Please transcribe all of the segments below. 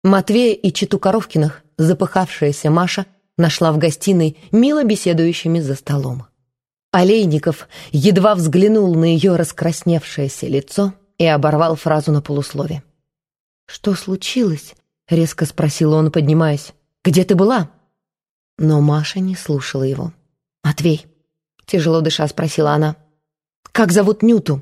Матвея и читу Коровкиных запыхавшаяся Маша нашла в гостиной мило беседующими за столом. Олейников едва взглянул на ее раскрасневшееся лицо и оборвал фразу на полуслове. «Что случилось?» — резко спросил он, поднимаясь. «Где ты была?» Но Маша не слушала его. «Матвей», — тяжело дыша спросила она, — «как зовут Нюту?»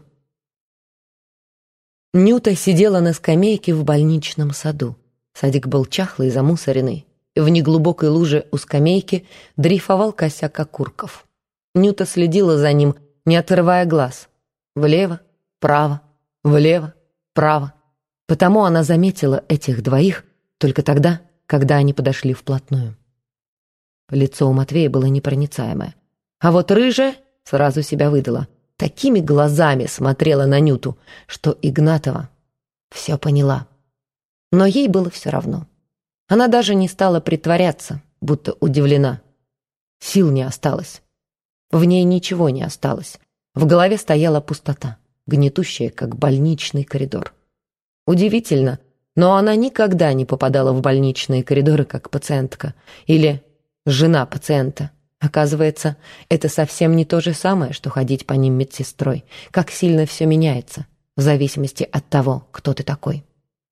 Нюта сидела на скамейке в больничном саду. Садик был чахлый и замусоренный. В неглубокой луже у скамейки дрейфовал косяк окурков. Нюта следила за ним, не отрывая глаз. Влево, вправо, влево, вправо. Потому она заметила этих двоих только тогда, когда они подошли вплотную. Лицо у Матвея было непроницаемое. А вот рыжая сразу себя выдала. Такими глазами смотрела на Нюту, что Игнатова все поняла. Но ей было все равно. Она даже не стала притворяться, будто удивлена. Сил не осталось. В ней ничего не осталось. В голове стояла пустота, гнетущая, как больничный коридор. Удивительно, но она никогда не попадала в больничные коридоры как пациентка или жена пациента. Оказывается, это совсем не то же самое, что ходить по ним медсестрой. Как сильно все меняется, в зависимости от того, кто ты такой.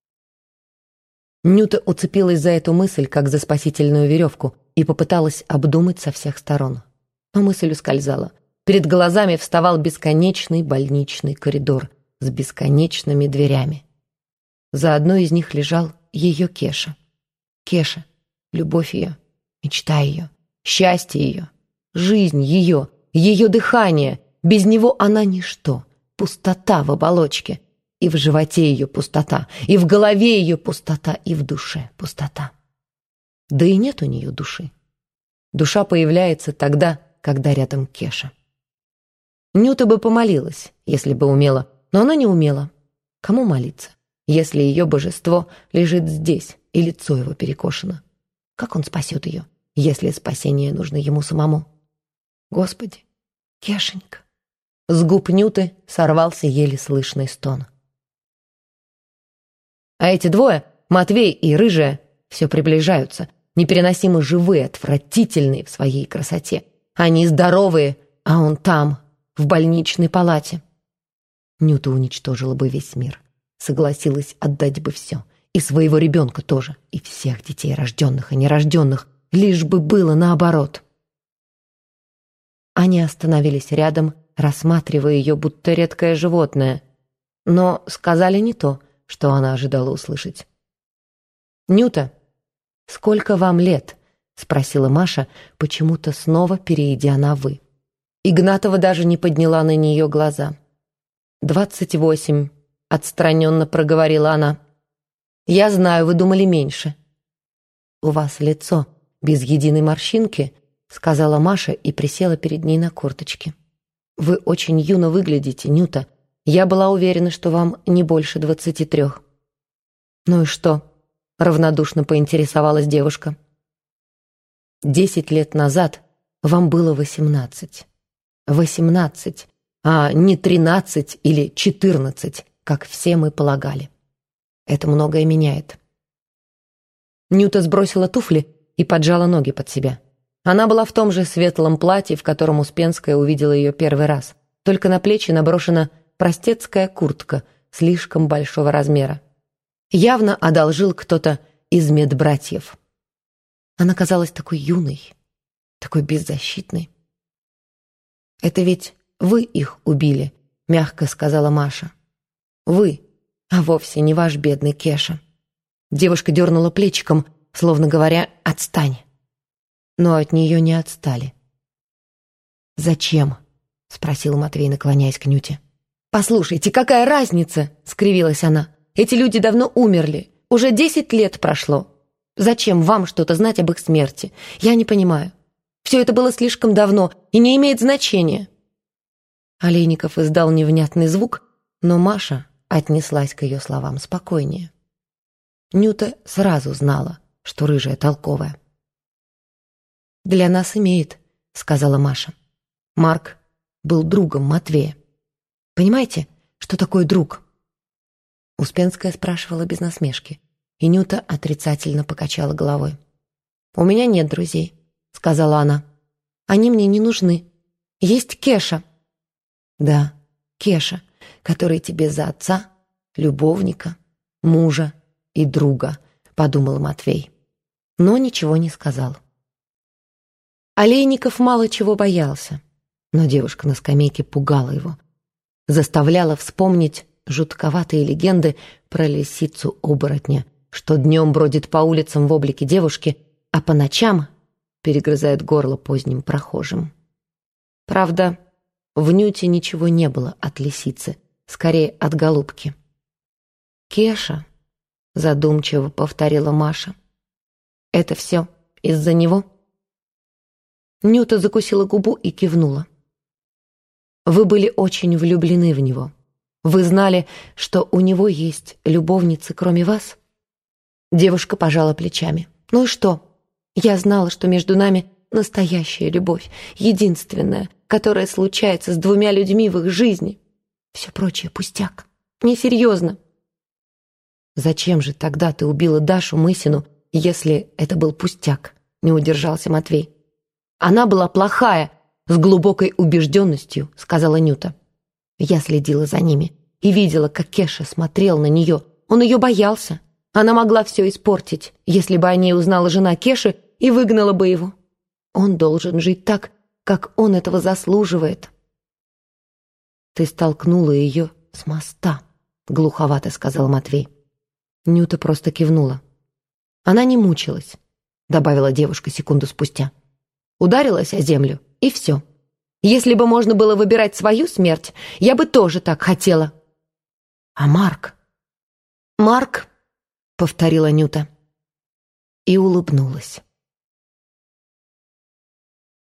Нюта уцепилась за эту мысль, как за спасительную веревку, и попыталась обдумать со всех сторон. Но мысль ускользала. Перед глазами вставал бесконечный больничный коридор с бесконечными дверями. За одной из них лежал ее Кеша. Кеша, любовь ее, мечта ее, счастье ее, жизнь ее, ее дыхание. Без него она ничто, пустота в оболочке. И в животе ее пустота, и в голове ее пустота, и в душе пустота. Да и нет у нее души. Душа появляется тогда, когда рядом Кеша. Нюта бы помолилась, если бы умела, но она не умела. Кому молиться, если ее божество лежит здесь, и лицо его перекошено? Как он спасет ее, если спасение нужно ему самому? Господи, Кешенька! С губ Нюты сорвался еле слышный стон. А эти двое, Матвей и Рыжая, все приближаются, непереносимо живые, отвратительные в своей красоте. Они здоровые, а он там, в больничной палате. Нюта уничтожила бы весь мир, согласилась отдать бы все, и своего ребенка тоже, и всех детей, рожденных и нерожденных, лишь бы было наоборот. Они остановились рядом, рассматривая ее, будто редкое животное, но сказали не то, что она ожидала услышать. «Нюта, сколько вам лет?» — спросила Маша, почему-то снова перейдя на «вы». Игнатова даже не подняла на нее глаза. 28, — отстраненно проговорила она. «Я знаю, вы думали меньше». «У вас лицо без единой морщинки», — сказала Маша и присела перед ней на корточки. «Вы очень юно выглядите, Нюта. Я была уверена, что вам не больше 23. «Ну и что?» — равнодушно поинтересовалась девушка. 10 лет назад вам было 18. 18, а не 13 или 14, как все мы полагали. Это многое меняет». Нюта сбросила туфли и поджала ноги под себя. Она была в том же светлом платье, в котором Успенская увидела ее первый раз, только на плечи наброшена простецкая куртка слишком большого размера. Явно одолжил кто-то из медбратьев. Она казалась такой юной, такой беззащитной. «Это ведь вы их убили», — мягко сказала Маша. «Вы, а вовсе не ваш бедный Кеша». Девушка дернула плечиком, словно говоря: «Отстань». Но от нее не отстали. «Зачем?» — спросил Матвей, наклоняясь к Нюте. «Послушайте, какая разница?» — скривилась она. «Эти люди давно умерли. Уже 10 лет прошло. Зачем вам что-то знать об их смерти? Я не понимаю. Все это было слишком давно и не имеет значения». Олейников издал невнятный звук, но Маша отнеслась к ее словам спокойнее. Нюта сразу знала, что рыжая толковая. «Для нас имеет», — сказала Маша. «Марк был другом Матвея. Понимаете, что такое друг?» Успенская спрашивала без насмешки. и Нюта отрицательно покачала головой. «У меня нет друзей», — сказала она. «Они мне не нужны. Есть Кеша». «Да, Кеша, который тебе за отца, любовника, мужа и друга», — подумал Матвей, но ничего не сказал. Олейников мало чего боялся, но девушка на скамейке пугала его, заставляла вспомнить жутковатые легенды про лисицу-оборотня, что днем бродит по улицам в облике девушки, а по ночам перегрызает горло поздним прохожим. Правда, в Нюте ничего не было от лисицы, скорее от голубки. «Кеша», — задумчиво повторила Маша, — «это все из-за него?» Нюта закусила губу и кивнула. «Вы были очень влюблены в него. Вы знали, что у него есть любовницы, кроме вас?» Девушка пожала плечами. «Ну и что? Я знала, что между нами настоящая любовь, единственная, которая случается с двумя людьми в их жизни. Все прочее пустяк. Несерьезно». «Зачем же тогда ты убила Дашу Мысину, если это был пустяк?» — не удержался Матвей. «Она была плохая, с глубокой убежденностью», — сказала Нюта. «Я следила за ними и видела, как Кеша смотрел на нее. Он ее боялся. Она могла все испортить, если бы о ней узнала жена Кеши и выгнала бы его. Он должен жить так, как он этого заслуживает». «Ты столкнула ее с моста», — глуховато сказал Матвей. Нюта просто кивнула. «Она не мучилась», — добавила девушка секунду спустя. «Ударилась о землю, и все. Если бы можно было выбирать свою смерть, я бы тоже так хотела». «А Марк?» «Марк», — повторила Нюта и улыбнулась.